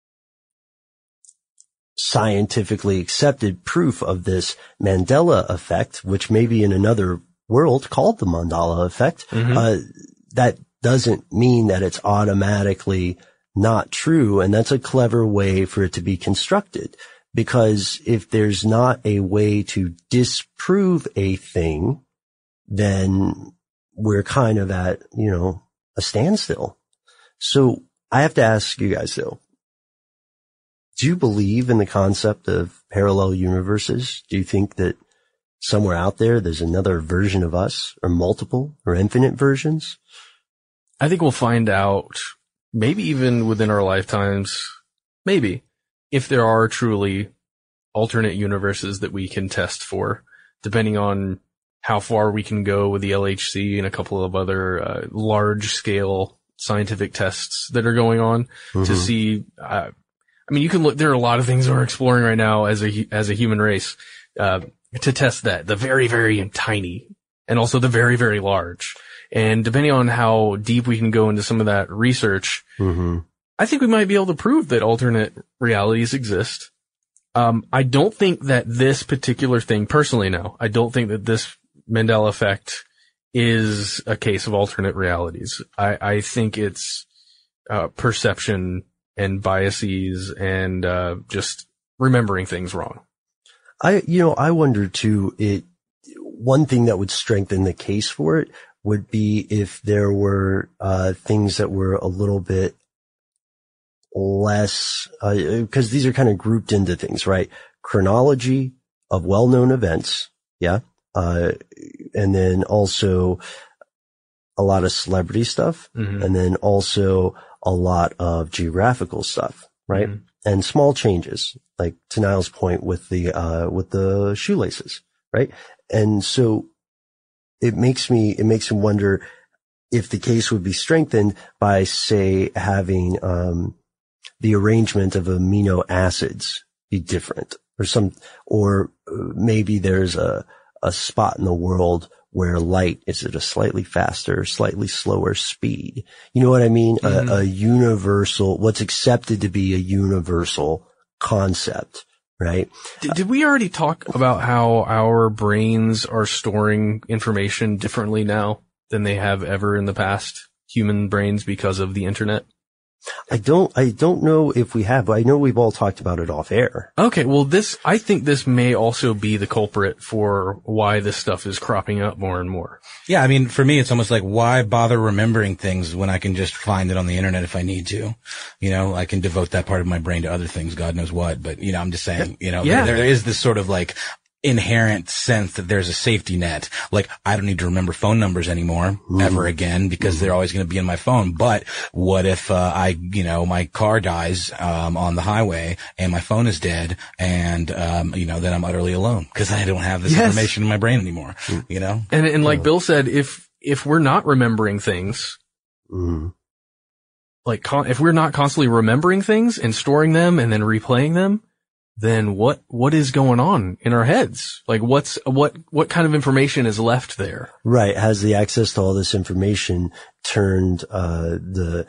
scientifically accepted proof of this Mandela effect, which may be in another world called the Mandela effect, that doesn't mean that it's automatically not true. And that's a clever way for it to be constructed. Because if there's not a way to disprove a thing, then we're kind of at, a standstill. So I have to ask you guys though, do you believe in the concept of parallel universes? Do you think that somewhere out there there's another version of us, or multiple or infinite versions? I think we'll find out, maybe even within our lifetimes, maybe, if there are truly alternate universes that we can test for, depending on how far we can go with the LHC and a couple of other large-scale scientific tests that are going on to see. You can look. There are a lot of things we're exploring right now as a human race to test that, the very, very tiny, and also the very, very large. And depending on how deep we can go into some of that research, I think we might be able to prove that alternate realities exist. I don't think that this particular thing, personally, no, I don't think that this Mandela effect is a case of alternate realities. I think it's perception and biases and just remembering things wrong. I wonder too, one thing that would strengthen the case for it would be if there were things that were a little bit less, because these are kind of grouped into things, right? Chronology of well-known events, yeah, and then also a lot of celebrity stuff, and then also a lot of geographical stuff, right? And small changes, like to Niall's point with the shoelaces, right? And so it makes me wonder if the case would be strengthened by, say, having the arrangement of amino acids be different, or maybe there's a spot in the world where light is at a slightly faster, slightly slower speed. You know what I mean? Mm-hmm. A universal, what's accepted to be a universal concept, right? Did we already talk about how our brains are storing information differently now than they have ever in the past? Human brains, because of the internet? I don't know if we have, but I know we've all talked about it off air. Okay, well I think this may also be the culprit for why this stuff is cropping up more and more. Yeah, I mean, for me, it's almost like, why bother remembering things when I can just find it on the internet if I need to? You know, I can devote that part of my brain to other things, God knows what, but, you know, I'm just saying, you know, there is this sort of like inherent sense that there's a safety net. Like, I don't need to remember phone numbers anymore, ever again, because they're always going to be in my phone. But what if, my car dies, on the highway and my phone is dead and, then I'm utterly alone because I don't have this information in my brain anymore, you know? And like Bill said, if we're not remembering things, like, if we're not constantly remembering things and storing them and then replaying them, then what is going on in our heads? Like, what kind of information is left there? Right. Has the access to all this information turned, the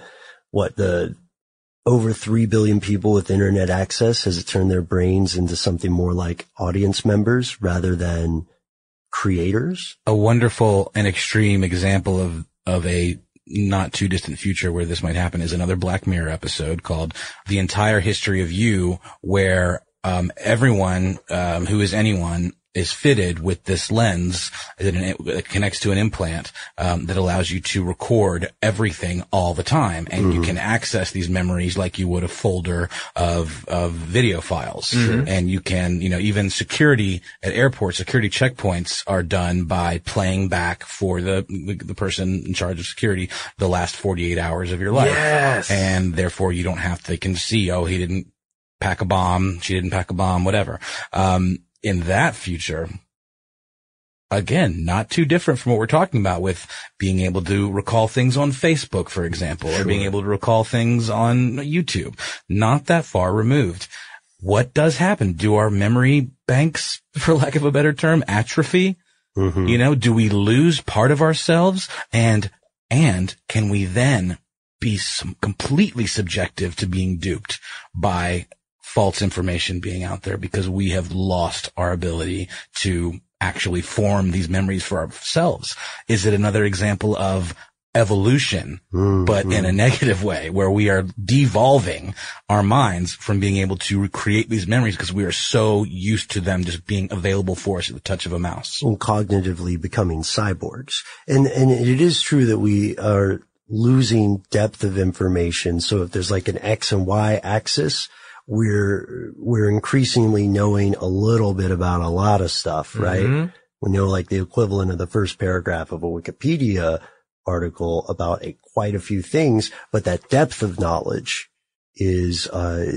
over 3 billion people with internet access, has it turned their brains into something more like audience members rather than creators? A wonderful and extreme example of a not too distant future where this might happen is another Black Mirror episode called The Entire History of You, where everyone who is anyone is fitted with this lens that connects to an implant that allows you to record everything all the time, and you can access these memories like you would a folder of video files. And you can, even security at airports, security checkpoints are done by playing back for the person in charge of security the last 48 hours of your life. Yes. And therefore they can see, oh, he didn't pack a bomb, she didn't pack a bomb, whatever. In that future, again, not too different from what we're talking about with being able to recall things on Facebook, for example, or being able to recall things on YouTube. Not that far removed. What does happen? Do our memory banks, for lack of a better term, atrophy? Do we lose part of ourselves? And can we then be completely subjective to being duped by false information being out there because we have lost our ability to actually form these memories for ourselves? Is it another example of evolution, but in a negative way, where we are devolving our minds from being able to recreate these memories because we are so used to them just being available for us at the touch of a mouse? And cognitively becoming cyborgs. And it is true that we are losing depth of information. So if there's like an X and Y axis, we're increasingly knowing a little bit about a lot of stuff, right? We know like the equivalent of the first paragraph of a Wikipedia article about quite a few things, but that depth of knowledge is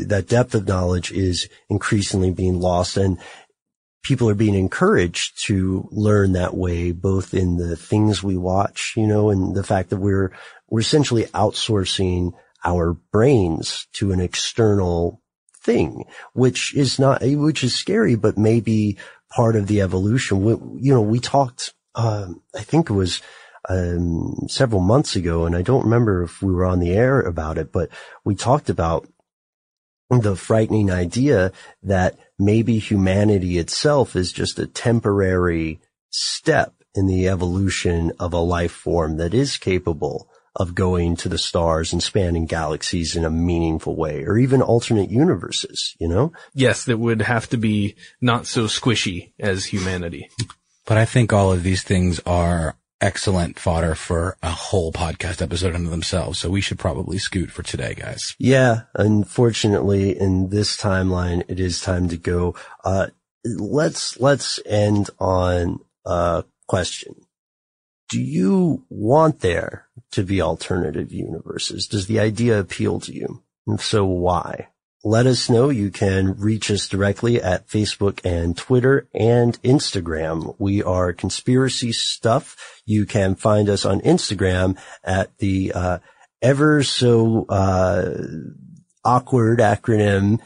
increasingly being lost, and people are being encouraged to learn that way, both in the things we watch, and the fact that we're essentially outsourcing our brains to an external thing, which is scary, but maybe part of the evolution. We talked, I think it was, several months ago, and I don't remember if we were on the air about it, but we talked about the frightening idea that maybe humanity itself is just a temporary step in the evolution of a life form that is capable of going to the stars and spanning galaxies in a meaningful way, or even alternate universes, Yes, that would have to be not so squishy as humanity. But I think all of these things are excellent fodder for a whole podcast episode unto themselves. So we should probably scoot for today, guys. Yeah. Unfortunately, in this timeline, it is time to go. Let's end on a question. Do you want there to be alternative universes? Does the idea appeal to you? If so, why? let us know. You can reach us directly at Facebook and Twitter and Instagram. We are Conspiracy Stuff. You can find us on Instagram at the ever so awkward acronym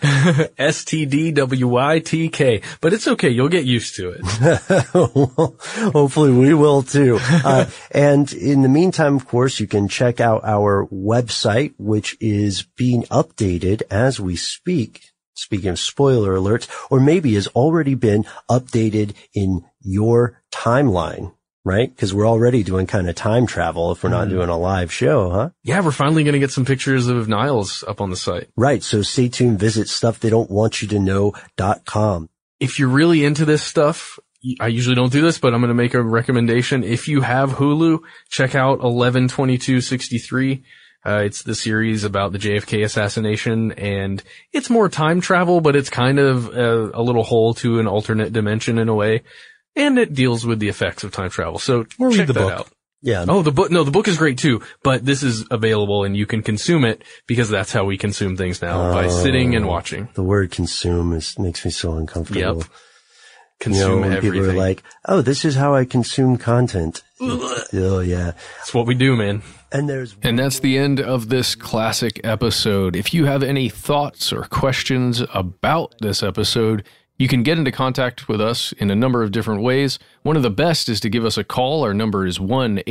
STDWYTK, but it's okay. You'll get used to it. Well, hopefully we will too. And in the meantime, of course, you can check out our website, which is being updated as we speak. Speaking of spoiler alerts, or maybe has already been updated in your timeline. Right? Because we're already doing kind of time travel if we're not doing a live show, huh? Yeah, we're finally going to get some pictures of Niles up on the site. Right. So stay tuned. Visit StuffTheyDon'tWantYouToKnow.com. If you're really into this stuff, I usually don't do this, but I'm going to make a recommendation. If you have Hulu, check out 11/22/63. It's the series about the JFK assassination, and it's more time travel, but it's kind of a little hole to an alternate dimension in a way. And it deals with the effects of time travel. So check that out. Yeah. Oh, the book is great too, but this is available and you can consume it because that's how we consume things now, by sitting and watching. The word consume makes me so uncomfortable. Yep. Consume everything. People are like, oh, this is how I consume content. Oh, yeah. That's what we do, man. And that's the end of this classic episode. If you have any thoughts or questions about this episode, you can get into contact with us in a number of different ways. One of the best is to give us a call. Our number is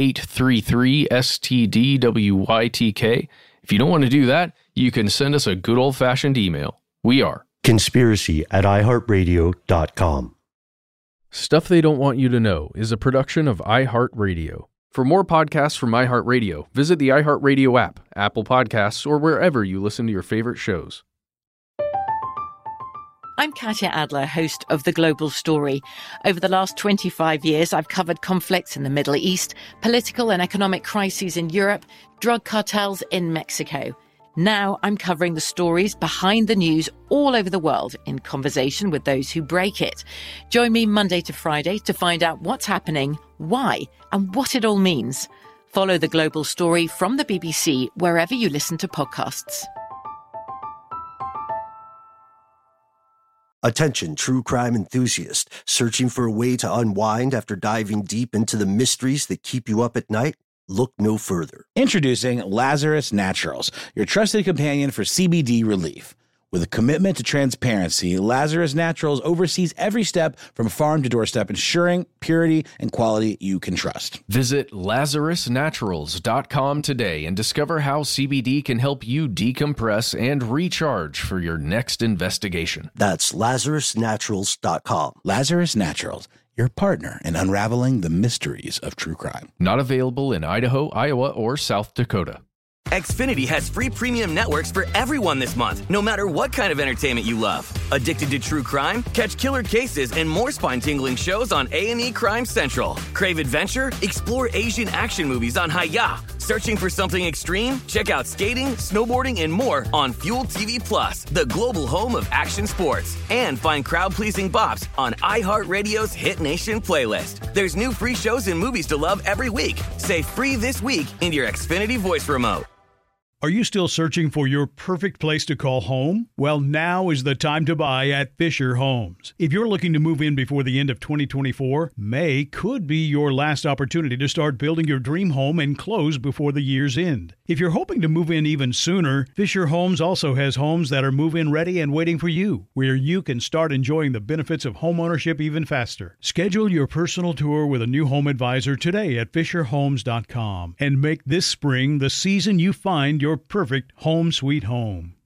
1-833-STDWYTK. If you don't want to do that, you can send us a good old-fashioned email. We are conspiracy@iheartradio.com. Stuff They Don't Want You to Know is a production of iHeartRadio. For more podcasts from iHeartRadio, visit the iHeartRadio app, Apple Podcasts, or wherever you listen to your favorite shows. I'm Katya Adler, host of The Global Story. Over the last 25 years, I've covered conflicts in the Middle East, political and economic crises in Europe, drug cartels in Mexico. Now I'm covering the stories behind the news all over the world in conversation with those who break it. Join me Monday to Friday to find out what's happening, why, and what it all means. Follow The Global Story from the BBC wherever you listen to podcasts. Attention, true crime enthusiast. Searching for a way to unwind after diving deep into the mysteries that keep you up at night? Look no further. Introducing Lazarus Naturals, your trusted companion for CBD relief. With a commitment to transparency, Lazarus Naturals oversees every step from farm to doorstep, ensuring purity and quality you can trust. Visit LazarusNaturals.com today and discover how CBD can help you decompress and recharge for your next investigation. That's LazarusNaturals.com. Lazarus Naturals, your partner in unraveling the mysteries of true crime. Not available in Idaho, Iowa, or South Dakota. Xfinity has free premium networks for everyone this month, no matter what kind of entertainment you love. Addicted to true crime? Catch killer cases and more spine-tingling shows on A&E Crime Central. Crave adventure? Explore Asian action movies on Hi-Ya. Searching for something extreme? Check out skating, snowboarding, and more on Fuel TV Plus, the global home of action sports. And find crowd-pleasing bops on iHeartRadio's Hit Nation playlist. There's new free shows and movies to love every week. Say free this week in your Xfinity voice remote. Are you still searching for your perfect place to call home? Well, now is the time to buy at Fisher Homes. If you're looking to move in before the end of 2024, May could be your last opportunity to start building your dream home and close before the year's end. If you're hoping to move in even sooner, Fisher Homes also has homes that are move-in ready and waiting for you, where you can start enjoying the benefits of homeownership even faster. Schedule your personal tour with a new home advisor today at FisherHomes.com and make this spring the season you find your perfect home sweet home.